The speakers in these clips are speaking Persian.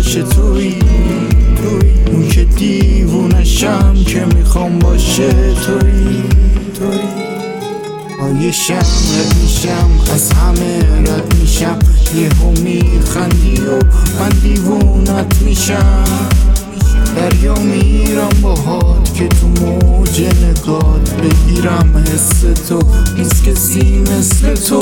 همیشه توی اون که دیوونشم که میخوام باشه توی یه رد میشم از همه رد میشم، یهو میخندی و من دیوونت میشم. دریا میرم باهات که تو موج نگات بگیرم حس تو، نیست کسی مثل تو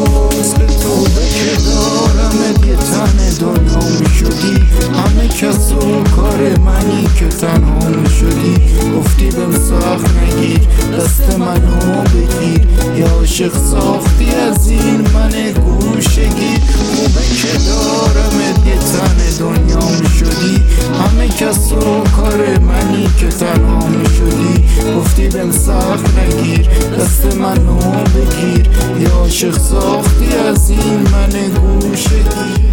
که دارم یه تن دنیا میشدی، همه کس و کار منی که تنها میشدی. گفتی بهم سخت نگیر دست منو بگیر، یا عاشق ساختی از این من گوشگیر. خوبه که دارم یه تن دنیا میشدی، همه کس و کار منی که تنها میشدی. گفتی بهم سخت نگیر دست منو بگیر، یا عاشق ساختی از این من گوشگیر.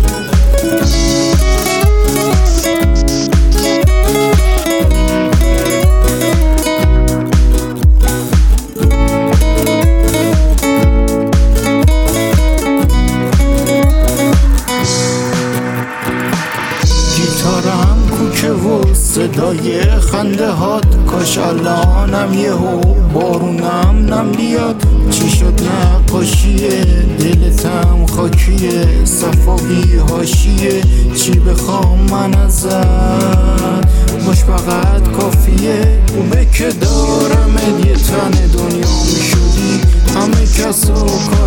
گیتارم کوچه و صدای خنده هات، کاش الانم یهو بارونم نم بیاد. چی شد نقاشیه دلتم خاکیه، صفایی هاشیه چی بخوام من ازت، باش فقط کافیه. خوبه که دارم یه تن دنیا میشدی، همه کس و